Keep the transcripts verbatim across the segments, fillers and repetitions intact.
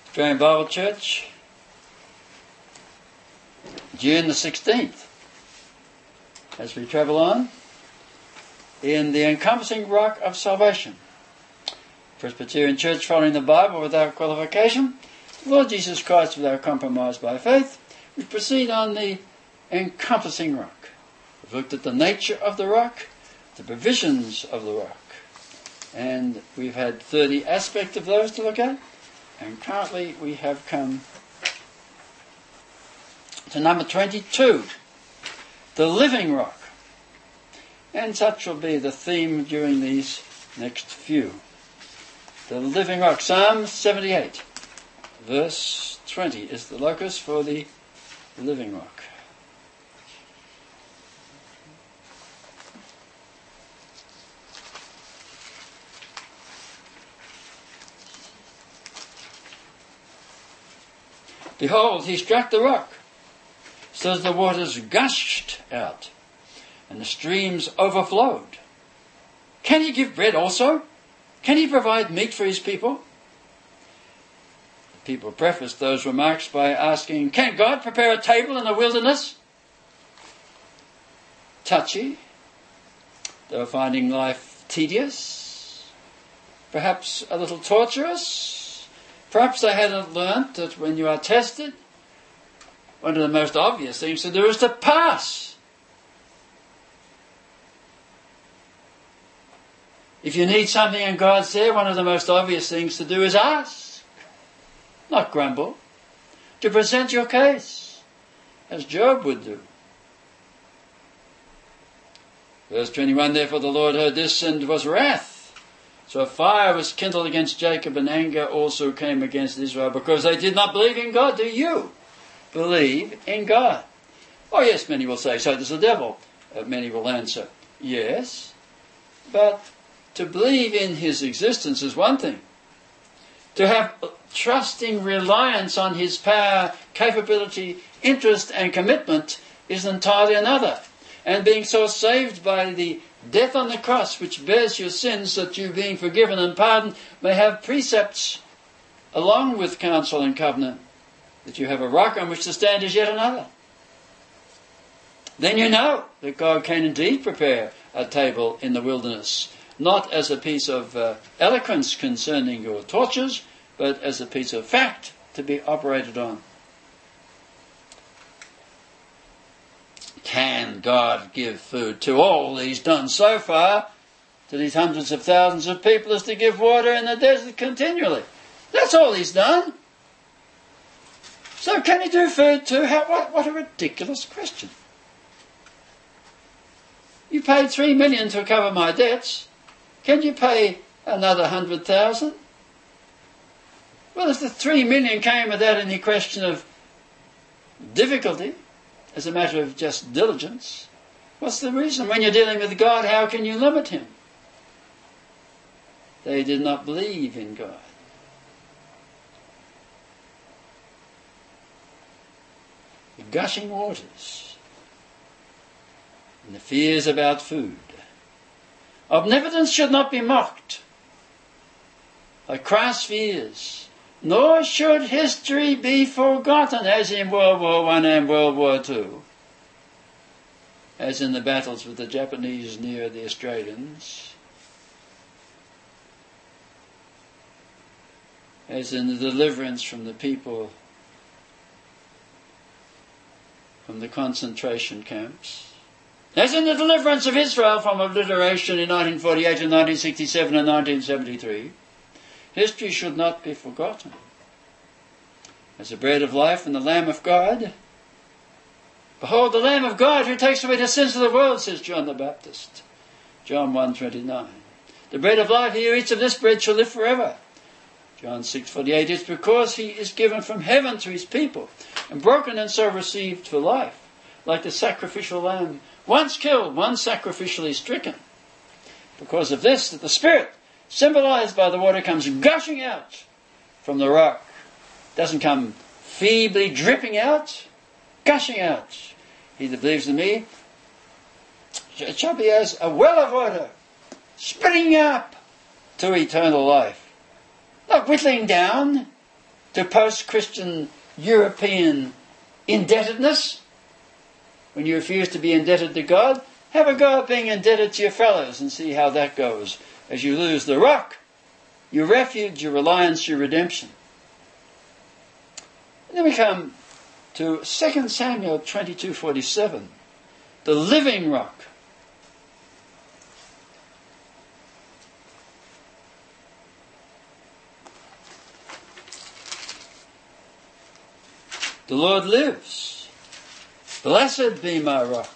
Australian Bible Church, June the sixteenth, as we travel on in the encompassing rock of salvation. Presbyterian Church following the Bible without qualification, the Lord Jesus Christ without compromise by faith. We proceed on the encompassing rock. We've looked at the nature of the rock, the provisions of the rock, and we've had thirty aspects of those to look at, and currently we have come to number twenty-two, the living rock. And such will be the theme during these next few. The living rock. Psalm seventy-eight, verse twenty is the locus for the living rock. Behold, he struck the rock, so that the waters gushed out, and the streams overflowed. Can he give bread also? Can he provide meat for his people? The people prefaced those remarks by asking, can God prepare a table in the wilderness? Touchy. They were finding life tedious, perhaps a little torturous. Perhaps they hadn't learnt that when you are tested, one of the most obvious things to do is to pass. If you need something and God's there, one of the most obvious things to do is ask, not grumble, to present your case, as Job would do. Verse twenty-one, therefore the Lord heard this and was wrath. So a fire was kindled against Jacob, and anger also came against Israel, because they did not believe in God. Do you believe in God? Oh yes, many will say, so does the devil. Uh, many will answer, yes. But to believe in his existence is one thing. To have trusting reliance on his power, capability, interest and commitment is entirely another. And being so saved by the death on the cross, which bears your sins, that you, being forgiven and pardoned, may have precepts along with counsel and covenant, that you have a rock on which to stand, is yet another. Then you know that God can indeed prepare a table in the wilderness, not as a piece of uh, eloquence concerning your tortures, but as a piece of fact to be operated on. Can God give food to all He's done so far to these hundreds of thousands of people as to give water in the desert continually? That's all He's done. So can He do food too? How, what, what a ridiculous question. You paid three million to cover my debts. Can you pay another hundred thousand? Well, if the three million came without any question of difficulty, as a matter of just diligence, what's the reason? When you're dealing with God, how can you limit Him? They did not believe in God. The gushing waters and the fears about food. Omnipotence should not be mocked, like crass fears. Nor should history be forgotten, as in World War One and World War Two, as in the battles with the Japanese near the Australians, as in the deliverance from the people from the concentration camps, as in the deliverance of Israel from obliteration in nineteen forty-eight and nineteen sixty-seven and nineteen seventy-three. History should not be forgotten. As the bread of life and the Lamb of God. Behold the Lamb of God who takes away the sins of the world, says John the Baptist. John one twenty-nine. The bread of life, he who eats of this bread shall live forever. John six forty-eight. It's because he is given from heaven to his people, and broken and so received for life, like the sacrificial lamb, once killed, once sacrificially stricken. Because of this, that the Spirit, symbolized by the water, comes gushing out from the rock. It doesn't come feebly dripping out, gushing out. He that believes in me, it shall be as a well of water, springing up to eternal life. Not whittling down, to post-Christian European indebtedness, when you refuse to be indebted to God, have a go at being indebted to your fellows and see how that goes as you lose the rock, your refuge, your reliance, your redemption. And then we come to Second Samuel twenty-two forty-seven, the living rock. The Lord lives. Blessed be my rock.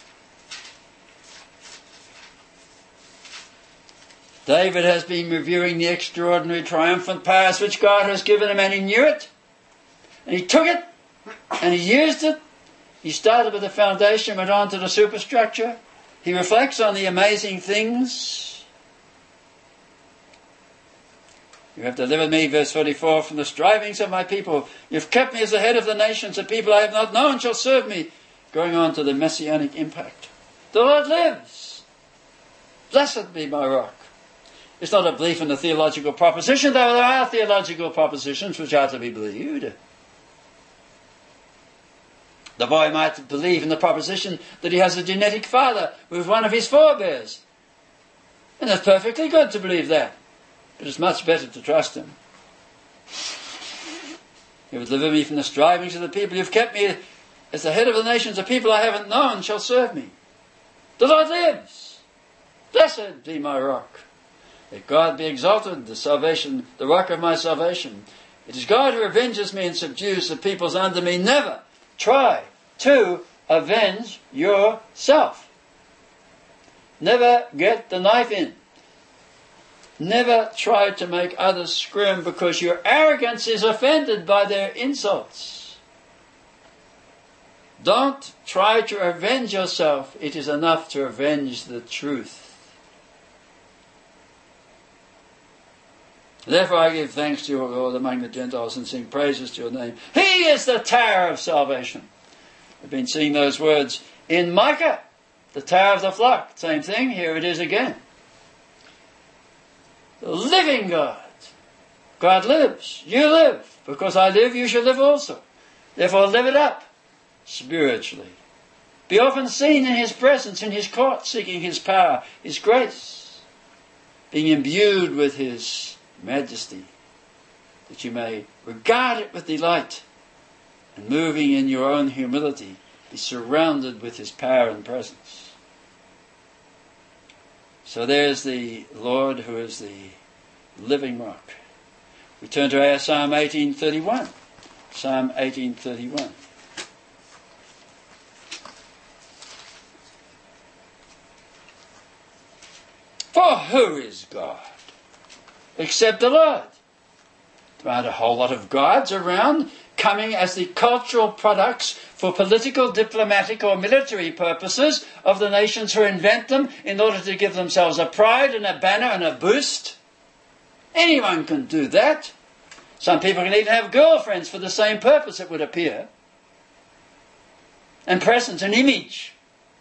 David has been reviewing the extraordinary triumphant powers which God has given him, and he knew it. And he took it, and he used it. He started with the foundation, went on to the superstructure. He reflects on the amazing things. You have delivered me, verse forty-four, from the strivings of my people. You've kept me as the head of the nations. The people I have not known shall serve me. Going on to the messianic impact. The Lord lives. Blessed be my rock. It's not a belief in the theological proposition, though there are theological propositions which are to be believed. The boy might believe in the proposition that he has a genetic father with one of his forebears. And it's perfectly good to believe that. But it's much better to trust him. You have delivered me from the strivings of the people. You've kept me as the head of the nations. The people I haven't known shall serve me. The Lord lives. Blessed be my rock. Let God be exalted, the salvation, the rock of my salvation. It is God who avenges me and subdues the peoples under me. Never try to avenge yourself. Never get the knife in. Never try to make others scream because your arrogance is offended by their insults. Don't try to avenge yourself. It is enough to avenge the truth. Therefore I give thanks to you, O Lord, among the Gentiles, and sing praises to your name. He is the tower of salvation. We've been seeing those words in Micah, the tower of the flock. Same thing, here it is again. The living God. God lives. You live. Because I live, you shall live also. Therefore live it up spiritually. Be often seen in his presence, in his court, seeking his power, his grace, being imbued with his majesty, that you may regard it with delight, and moving in your own humility, be surrounded with his power and presence. So there's the Lord who is the living rock. We turn to our Psalm eighteen thirty-one. Psalm eighteen thirty-one. For who is God except the Lord? There aren't a whole lot of gods around coming as the cultural products for political, diplomatic or military purposes of the nations who invent them in order to give themselves a pride and a banner and a boost. Anyone can do that. Some people can even have girlfriends for the same purpose, it would appear. And presence and image.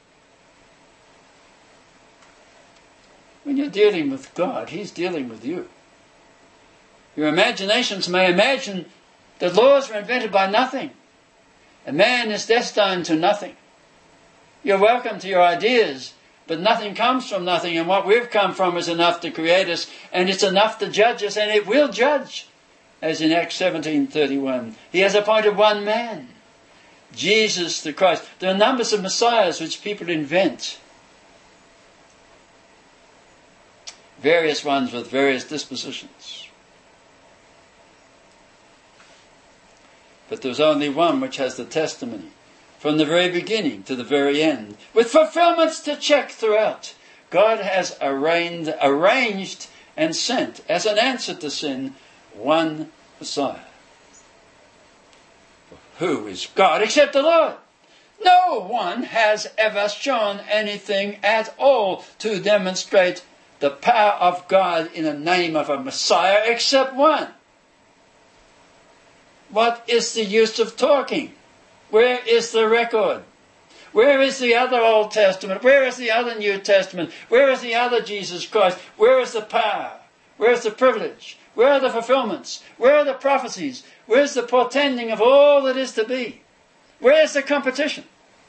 When you're dealing with God, he's dealing with you. Your imaginations may imagine that laws were invented by nothing. A man is destined to nothing. You're welcome to your ideas, but nothing comes from nothing, and what we've come from is enough to create us, and it's enough to judge us, and it will judge. As in Acts seventeen thirty-one, he has appointed one man, Jesus the Christ. There are numbers of messiahs which people invent. Various ones with various dispositions. But there's only one which has the testimony from the very beginning to the very end, with fulfillments to check throughout. God has arranged, arranged and sent, as an answer to sin, one Messiah. Who is God except the Lord? No one has ever shown anything at all to demonstrate the power of God in the name of a Messiah except one. What is the use of talking? Where is the record? Where is the other Old Testament? Where is the other New Testament? Where is the other Jesus Christ? Where is the power? Where is the privilege? Where are the fulfillments? Where are the prophecies? Where's the portending of all that is to be? Where's the competition?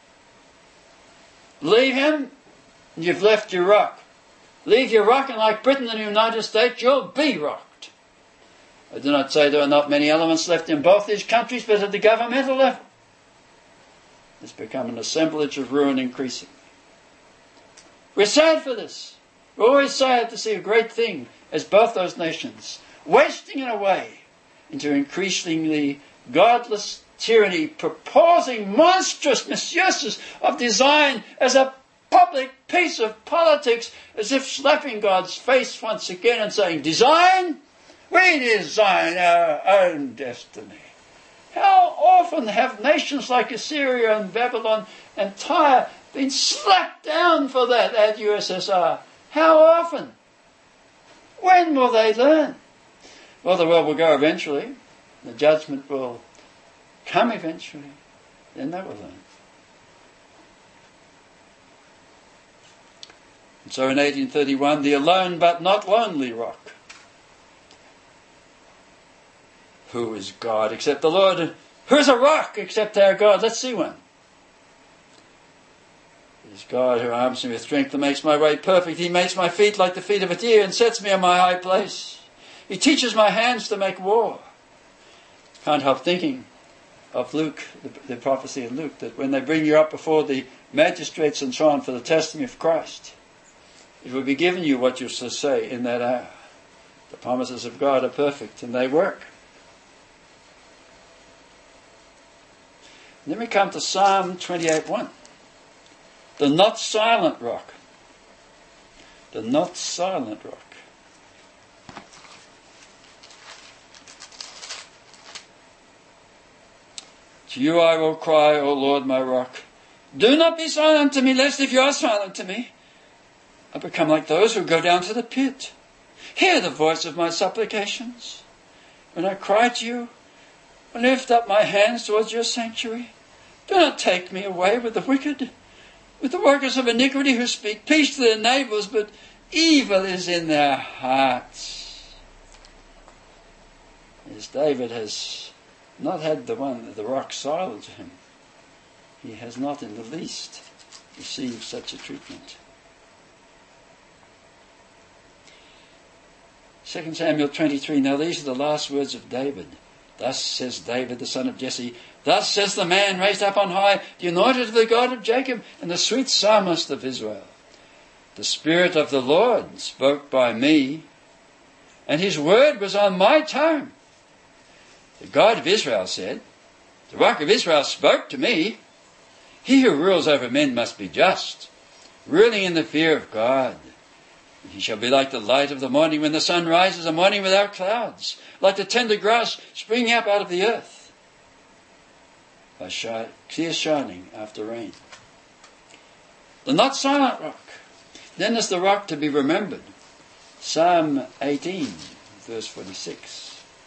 Leave him, and you've left your rock. Leave your rock, and like Britain and the United States, you'll be rocked. I do not say there are not many elements left in both these countries, but at the governmental level, it's become an assemblage of ruin increasing. We're sad for this. We're always sad to see a great thing as both those nations wasting away into increasingly godless tyranny, proposing monstrous misuses of design as a public piece of politics, as if slapping God's face once again and saying, design? We design our own destiny. How often have nations like Assyria and Babylon and Tyre been slapped down for that at U S S R? How often? When will they learn? Well, the world will go eventually. The judgment will come eventually. Then they will learn. And so in eighteen thirty-one, the alone but not lonely rock. Who is God except the Lord? Who is a rock except our God? Let's see one. It is God who arms me with strength and makes my way perfect. He makes my feet like the feet of a deer and sets me on my high place. He teaches my hands to make war. Can't help thinking of Luke, the, the prophecy of Luke, that when they bring you up before the magistrates and so on for the testimony of Christ, it will be given you what you shall say in that hour. The promises of God are perfect and they work. And then we come to Psalm twenty-eight one. The not silent rock. The not silent rock. To you I will cry, O Lord my rock. Do not be silent to me, lest if you are silent to me, I become like those who go down to the pit. Hear the voice of my supplications. When I cry to you, I lift up my hands towards your sanctuary. Do not take me away with the wicked, with the workers of iniquity who speak peace to their neighbours, but evil is in their hearts. As David has not had the one, the rock silent to him, he has not in the least received such a treatment. Second Samuel twenty-three, now these are the last words of David. Thus says David, the son of Jesse, thus says the man raised up on high, the anointed of the God of Jacob, and the sweet psalmist of Israel. The Spirit of the Lord spoke by me, and his word was on my tongue. The God of Israel said, the Rock of Israel spoke to me. He who rules over men must be just, ruling in the fear of God. He shall be like the light of the morning when the sun rises, a morning without clouds, like the tender grass springing up out of the earth, by shi- clear shining after rain. The not silent rock. Then is the rock to be remembered. Psalm eighteen, verse forty-six.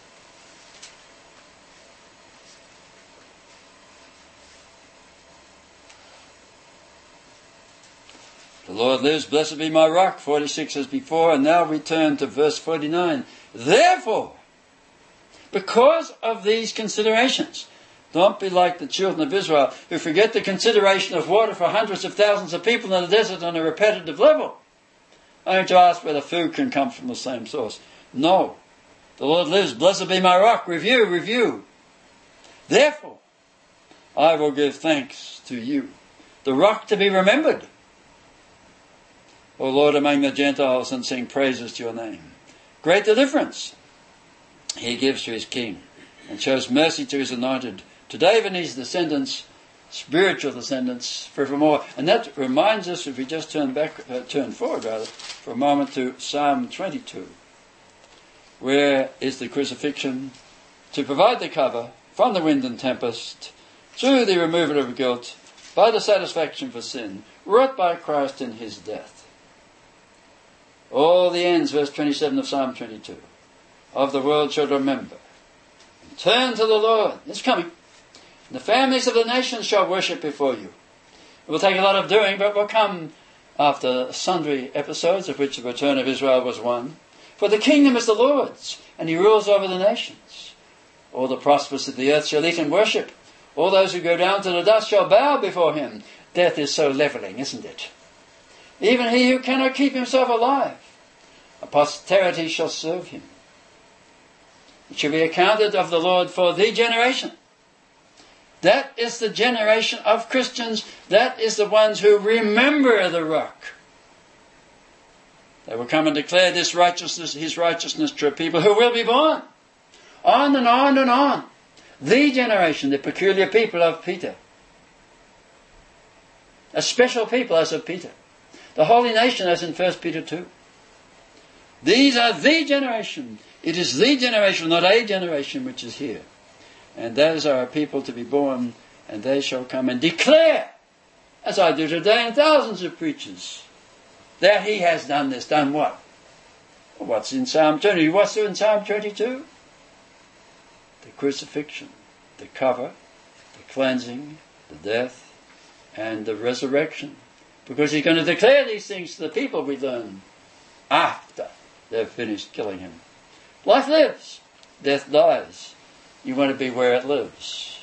The Lord lives, blessed be my rock, forty-six as before, and now we turn to verse forty-nine. Therefore, because of these considerations, don't be like the children of Israel who forget the consideration of water for hundreds of thousands of people in the desert on a repetitive level, only to ask whether food can come from the same source. No. The Lord lives, blessed be my rock. Review, review. Therefore, I will give thanks to you, the rock to be remembered, O Lord, among the Gentiles, and sing praises to your name. Great deliverance he gives to his king, and shows mercy to his anointed, to David and his descendants, spiritual descendants, forevermore. And that reminds us, if we just turn back, uh, turn forward rather, for a moment to Psalm twenty-two, where is the crucifixion to provide the cover from the wind and tempest, through the removal of guilt, by the satisfaction for sin, wrought by Christ in his death. All the ends, verse twenty-seven of Psalm twenty-two, of the world shall remember. And turn to the Lord. It's coming. And the families of the nations shall worship before you. It will take a lot of doing, but will come after sundry episodes, of which the return of Israel was one. For the kingdom is the Lord's. and he rules over the nations. All the prosperous of the earth shall eat and worship. All those who go down to the dust shall bow before him. Death is so levelling, isn't it? Even he who cannot keep himself alive, a posterity shall serve him. It shall be accounted of the Lord for the generation. That is the generation of Christians. That is the ones who remember the rock. They will come and declare this righteousness, his righteousness to a people who will be born. On and on and on. The generation, the peculiar people of Peter. A special people as of Peter. The holy nation as in First Peter two. These are the generation. It is the generation, not a generation, which is here. And those are a people to be born, and they shall come and declare, as I do today in thousands of preachers, that he has done this. Done what? Well, what's in Psalm twenty? What's in Psalm twenty-two? The crucifixion, the cover, the cleansing, the death, and the resurrection. Because he's going to declare these things to the people, we learn, after they've finished killing him. Life lives. Death dies. You want to be where it lives.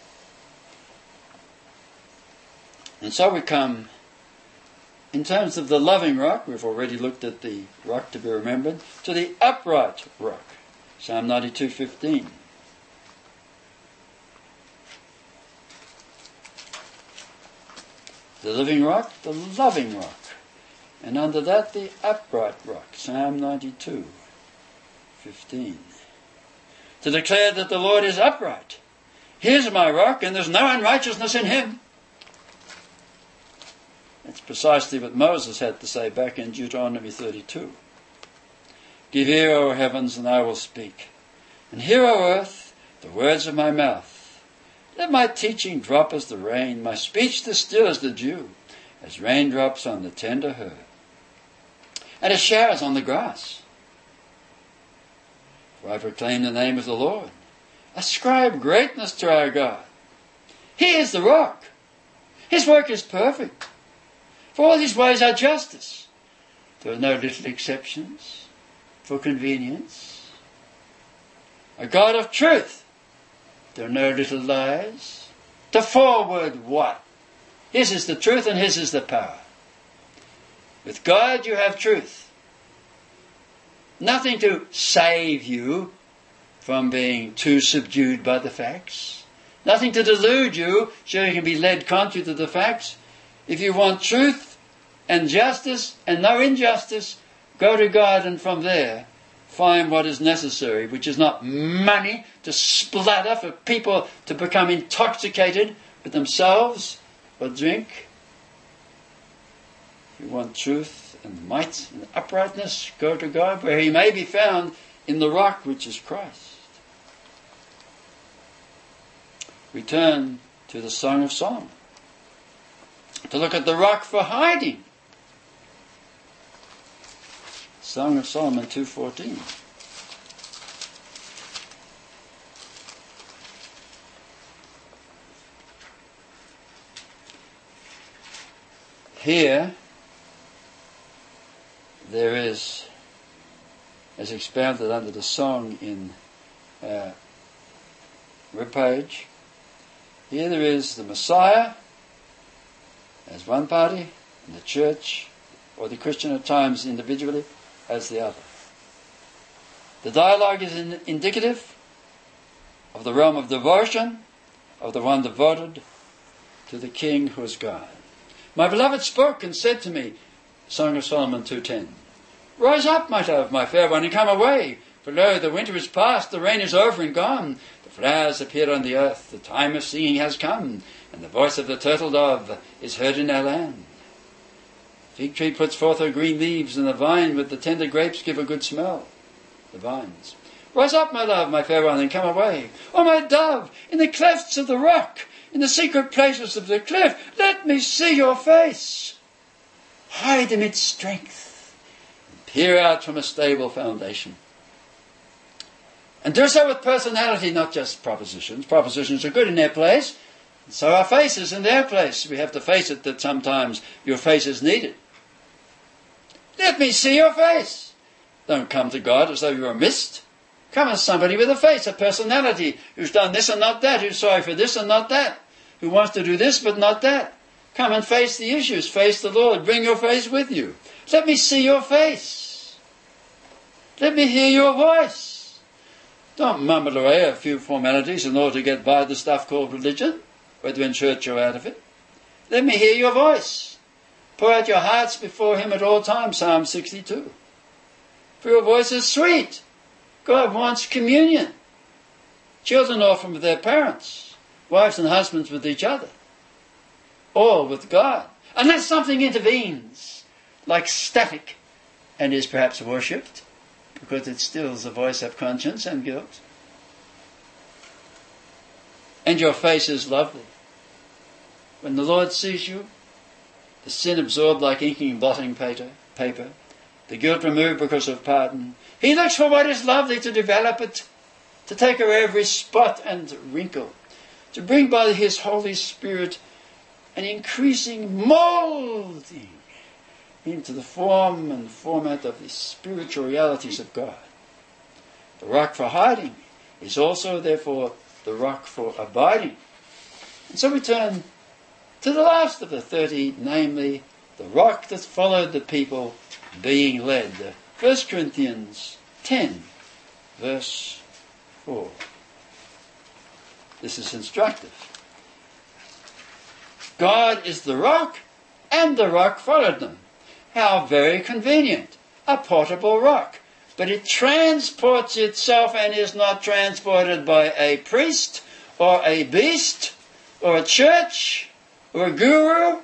And so we come, in terms of the loving rock, we've already looked at the rock to be remembered, to the upright rock. Psalm ninety-two fifteen. The living rock, the loving rock. And under that, the upright rock. Psalm ninety-two fifteen. To declare that the Lord is upright. Here's my rock, and there's no unrighteousness in him. That's precisely what Moses had to say back in Deuteronomy thirty-two. Give ear, O heavens, and I will speak. And hear, O earth, the words of my mouth. Let my teaching drop as the rain, my speech distill as the dew, as raindrops on the tender herb, and as showers on the grass. For I proclaim the name of the Lord. Ascribe greatness to our God. He is the rock. His work is perfect. For all his ways are justice. There are no little exceptions for convenience. A God of truth. There are no little lies. To forward what? His is the truth and his is the power. With God you have truth. Nothing to save you from being too subdued by the facts. Nothing to delude you so you can be led contrary to the facts. If you want truth and justice and no injustice, go to God and from there find what is necessary, which is not money to splatter for people to become intoxicated with themselves or drink. If you want truth and might and uprightness, go to God where he may be found in the rock which is Christ. We turn to the Song of Solomon to look at the rock for hiding. Song of Solomon two fourteen. Here there is, as expounded under the song in uh, webpage, here there is the Messiah as one party, and the church, or the Christian at times individually, as the other. The dialogue is in, indicative of the realm of devotion, of the one devoted to the King who is God. My beloved spoke and said to me, Song of Solomon two ten, Rise up, my love, my fair one, and come away. For lo, the winter is past, the rain is over and gone. The flowers appear on the earth, the time of singing has come, and the voice of the turtle dove is heard in our land. The fig tree puts forth her green leaves, and the vine with the tender grapes give a good smell. The vines. Rise up, my love, my fair one, and come away. O my dove, in the clefts of the rock, in the secret places of the cliff, let me see your face. Hide amidst strength, and peer out from a stable foundation. And do so with personality, not just propositions. Propositions are good in their place, and so are faces in their place. We have to face it that sometimes your face is needed. Let me see your face. Don't come to God as though you are a mist. Come as somebody with a face, a personality, who's done this and not that, who's sorry for this and not that, who wants to do this but not that. Come and face the issues, face the Lord, bring your face with you. Let me see your face. Let me hear your voice. Don't mumble away a few formalities in order to get by the stuff called religion, whether in church or out of it. Let me hear your voice. Pour out your hearts before him at all times, Psalm sixty-two. For your voice is sweet. God wants communion. Children often with their parents, wives and husbands with each other, all with God. Unless something intervenes, like static, and is perhaps worshipped, because it stills the voice of conscience and guilt. And your face is lovely. When the Lord sees you, the sin absorbed like inking blotting paper, the guilt removed because of pardon, he looks for what is lovely to develop it, to take away every spot and wrinkle, to bring by his Holy Spirit an increasing moulding into the form and format of the spiritual realities of God. The rock for hiding is also, therefore, the rock for abiding. And so we turn to the last of the thirty, namely, the rock that followed the people being led. First Corinthians ten, verse four. This is instructive. God is the rock, and the rock followed them. How very convenient. A portable rock. But it transports itself and is not transported by a priest or a beast or a church or a guru.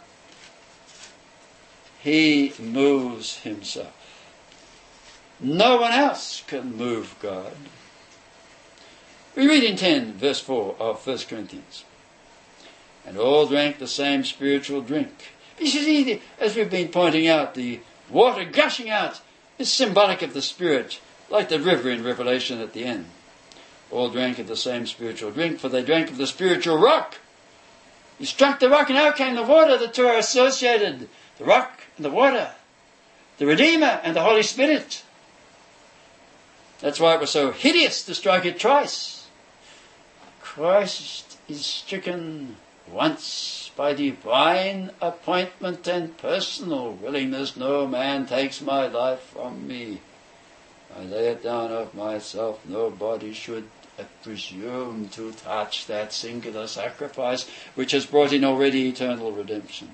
He moves himself. No one else can move God. We read in ten, verse four of First Corinthians. And all drank the same spiritual drink. You see, as we've been pointing out, the water gushing out is symbolic of the Spirit, like the river in Revelation at the end. All drank of the same spiritual drink, for they drank of the spiritual rock. He struck the rock, and out came the water. The two are associated. The rock and the water. The Redeemer and the Holy Spirit. That's why it was so hideous to strike it twice. Christ is stricken once by divine appointment and personal willingness. No man takes my life from me. I lay it down of myself. Nobody should presume to touch that singular sacrifice which has brought in already eternal redemption.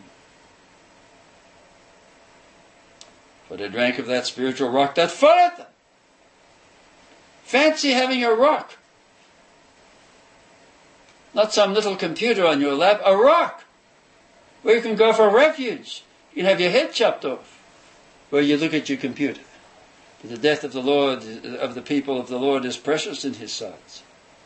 For they drank of that spiritual rock that followed them. Fancy having a rock. Not some little computer on your lap, a rock where you can go for refuge. You can have your head chopped off where you look at your computer. But the death of the Lord, of the people of the Lord, is precious in his sight.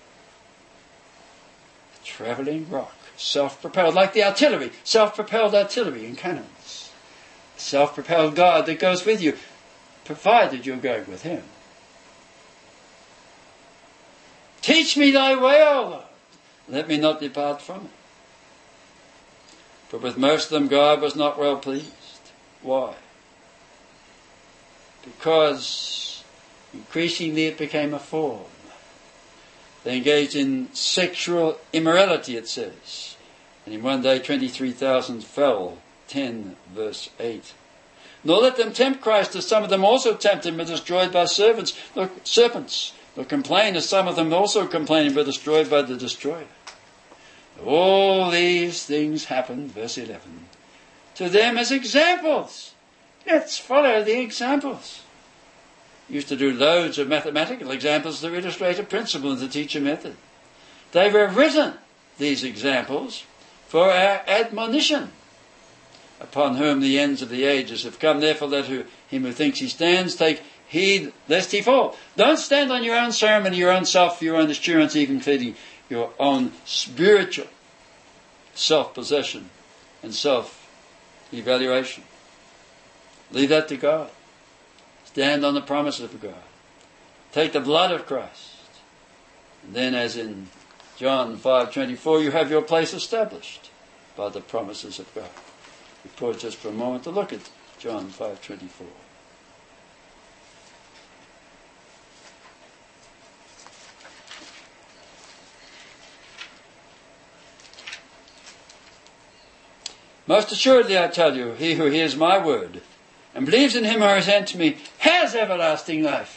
A travelling rock, self-propelled, like the artillery, self-propelled artillery and cannons. A self-propelled God that goes with you, provided you're going with him. Teach me thy way, O Lord. Let me not depart from it. But with most of them God was not well pleased. Why? Because increasingly it became a form. They engaged in sexual immorality, it says. And in one day twenty-three thousand fell. ten verse eight. Nor let them tempt Christ, as some of them also tempted and were destroyed by servants, look, serpents. Nor complain, as some of them also complained and were destroyed by the destroyer. All these things happened, verse eleven, to them as examples. Let's follow the examples. Used to do loads of mathematical examples to illustrate a principle and to teach a method. They were written, these examples, for our admonition, upon whom the ends of the ages have come. Therefore let who, him who thinks he stands take heed lest he fall. Don't stand on your own ceremony, your own self, your own assurance, even including your own spiritual self-possession and self-evaluation. Leave that to God. Stand on the promises of God. Take the blood of Christ. And then, as in John five twenty-four, you have your place established by the promises of God. We pause just for a moment to look at John five twenty-four. Most assuredly I tell you, he who hears my word and believes in him who has sent me has everlasting life,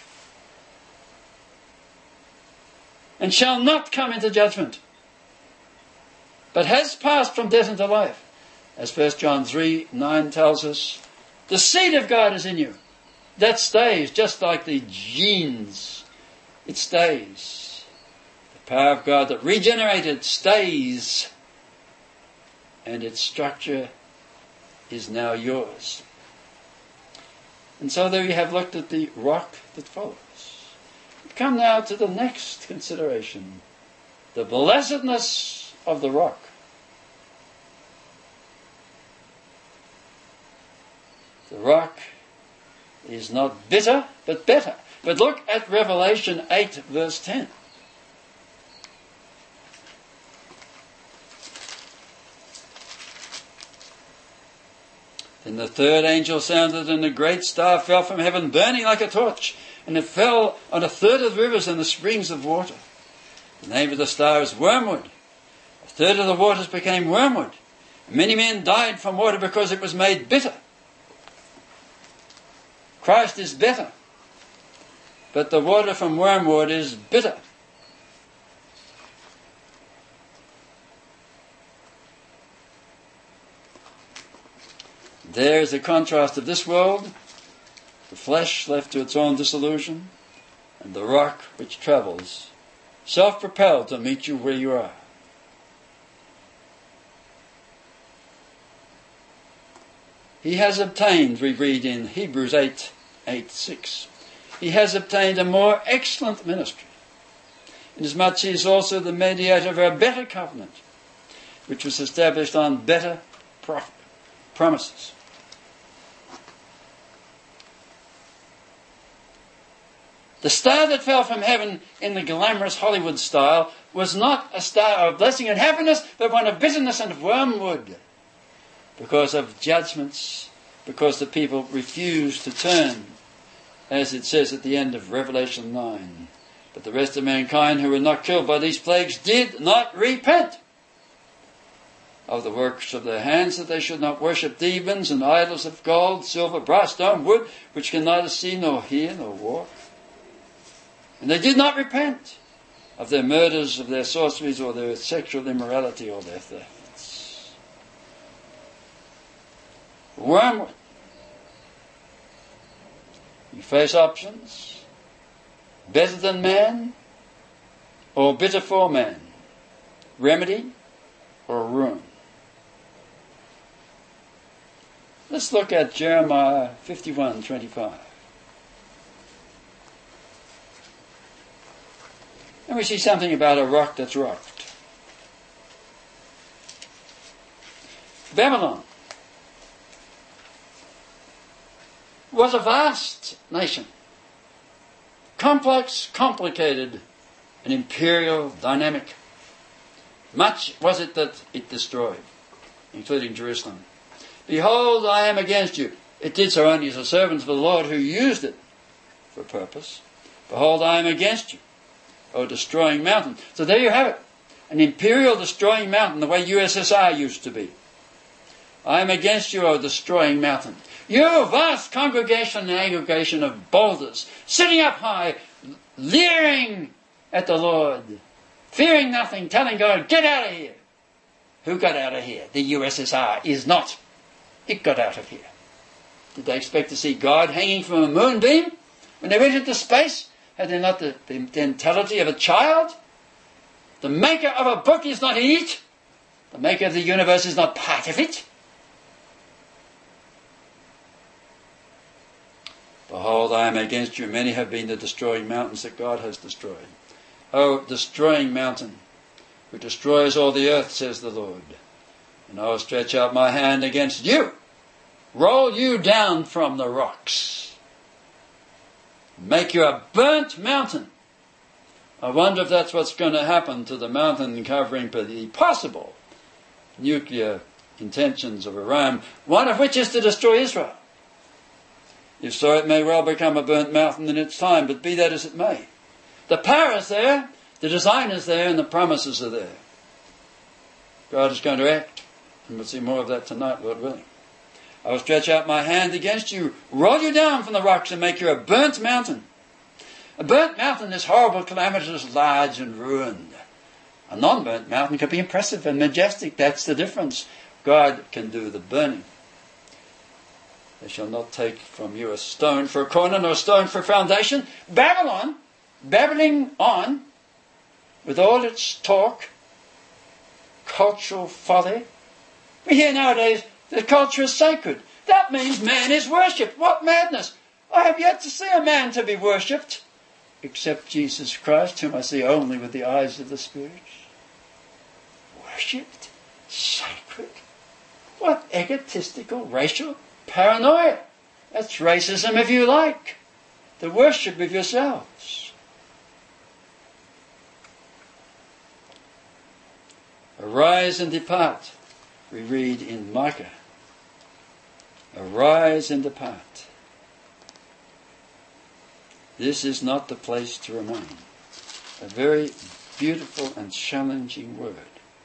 and shall not come into judgment, but has passed from death into life. As First John three nine tells us, the seed of God is in you. That stays, just like the genes. It stays. The power of God that regenerated stays, and its structure is now yours. And so there you have looked at the rock that follows. We come now to the next consideration, the blessedness of the rock. The rock is not bitter, but better. But look at Revelation eight, verse ten. Then the third angel sounded, and a great star fell from heaven, burning like a torch, and it fell on a third of the rivers and the springs of water. The name of the star is Wormwood. A third of the waters became wormwood. And many men died from water because it was made bitter. Christ is better, but the water from wormwood is bitter. There is the contrast of this world, the flesh left to its own disillusion, and the rock which travels, self-propelled to meet you where you are. He has obtained, we read in Hebrews eight, eight, six, he has obtained a more excellent ministry, inasmuch as he is also the mediator of a better covenant, which was established on better prof- promises. The star that fell from heaven in the glamorous Hollywood style was not a star of blessing and happiness, but one of bitterness and of wormwood, because of judgments, because the people refused to turn, as it says at the end of Revelation nine. But the rest of mankind who were not killed by these plagues did not repent of the works of their hands, that they should not worship demons and idols of gold, silver, brass, stone, wood, which can neither see nor hear nor walk. And they did not repent of their murders, of their sorceries, or their sexual immorality, or their thefts. Wormwood. You face options. Better than man, or bitter for man. Remedy, or ruin. Let's look at Jeremiah fifty-one twenty-five. And we see something about a rock that's rocked. Babylon was a vast nation. Complex, complicated, and imperial, dynamic. Much was it that it destroyed, including Jerusalem. Behold, I am against you. It did so only as a servant of the Lord who used it for a purpose. Behold, I am against you, O destroying mountain. So there you have it. An imperial destroying mountain, the way U S S R used to be. I am against you, O destroying mountain. You vast congregation and aggregation of boulders, sitting up high, leering at the Lord, fearing nothing, telling God, get out of here. Who got out of here? The U S S R is not. It got out of here. Did they expect to see God hanging from a moonbeam when they went into space? Had they not the, the mentality of a child? The maker of a book is not in it. The maker of the universe is not part of it. Behold, I am against you. Many have been the destroying mountains that God has destroyed. O destroying mountain, who destroys all the earth, says the Lord. And I will stretch out my hand against you, roll you down from the rocks, make you a burnt mountain. I wonder if that's what's going to happen to the mountain covering the possible nuclear intentions of Iran, one of which is to destroy Israel. If so, it may well become a burnt mountain in its time, but be that as it may. The power is there, the design is there, and the promises are there. God is going to act. And we'll see more of that tonight, Lord willing. I will stretch out my hand against you, roll you down from the rocks and make you a burnt mountain. A burnt mountain is horrible, calamitous, large and ruined. A non-burnt mountain can be impressive and majestic. That's the difference. God can do the burning. They shall not take from you a stone for a corner, nor a stone for a foundation. Babylon, babbling on, with all its talk, cultural folly. We hear nowadays that culture is sacred. That means man is worshipped. What madness! I have yet to see a man to be worshipped, except Jesus Christ, whom I see only with the eyes of the Spirit. Worshipped? Sacred? What egotistical, racial paranoia! That's racism if you like. The worship of yourselves. Arise and depart, we read in Micah. Arise and depart. This is not the place to remain. A very beautiful and challenging word.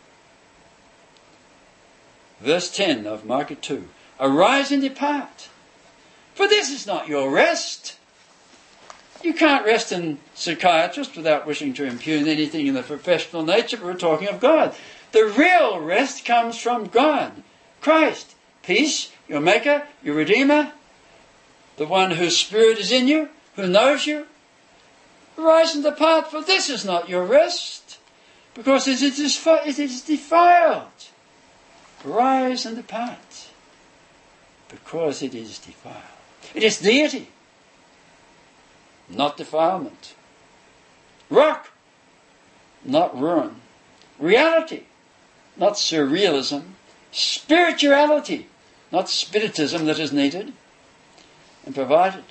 Verse ten of Micah two. Arise and depart, for this is not your rest. You can't rest in psychiatrists without wishing to impugn anything in the professional nature, but we're talking of God. The real rest comes from God, Christ, peace, your Maker, your Redeemer, the one whose Spirit is in you, who knows you. Arise and depart, for this is not your rest, because it is, it is defiled. Arise and depart, because it is defiled. It is deity, not defilement. Rock, not ruin. Reality, not surrealism. Spirituality, not spiritism that is needed and provided.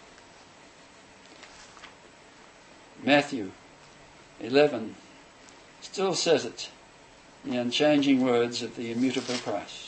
Matthew eleven still says it in the unchanging words of the immutable Christ.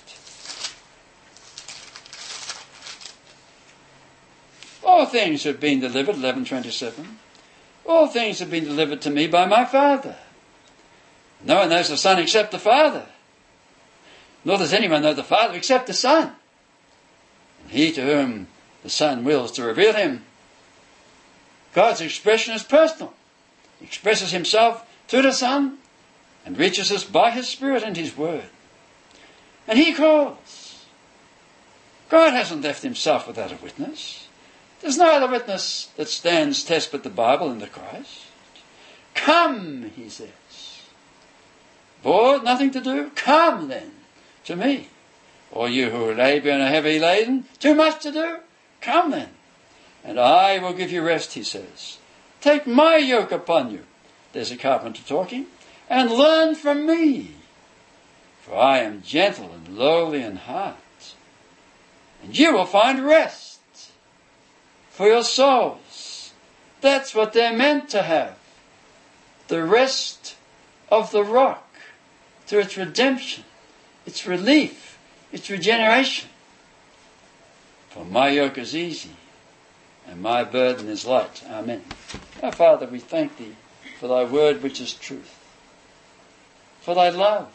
All things have been delivered, eleven twenty-seven. All things have been delivered to me by my Father. No one knows the Son except the Father. Nor does anyone know the Father except the Son. And he to whom the Son wills to reveal him. God's expression is personal. He expresses himself to the Son and reaches us by his Spirit and his Word. And he calls. God hasn't left himself without a witness. There's no other witness that stands test but the Bible and the Christ. Come, he says. Bored, nothing to do? Come then to me. Or you who are labour and are heavy laden, too much to do? Come then, and I will give you rest, he says. Take my yoke upon you, there's a carpenter talking, and learn from me. For I am gentle and lowly in heart, and you will find rest for your souls. That's what they're meant to have. The rest of the rock through its redemption, its relief, its regeneration. For my yoke is easy and my burden is light. Amen. Our Father, we thank thee for thy word which is truth, for thy love,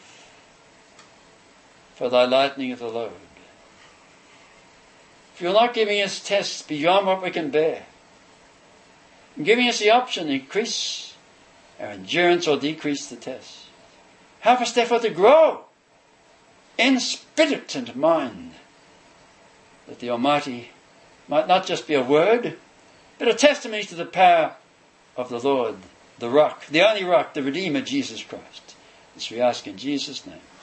for thy lightening of the load. For you're not giving us tests beyond what we can bear, and giving us the option to increase our endurance or decrease the test. Help us therefore to grow in spirit and mind, that the Almighty might not just be a word, but a testimony to the power of the Lord, the rock, the only rock, the Redeemer, Jesus Christ. This we ask in Jesus' name.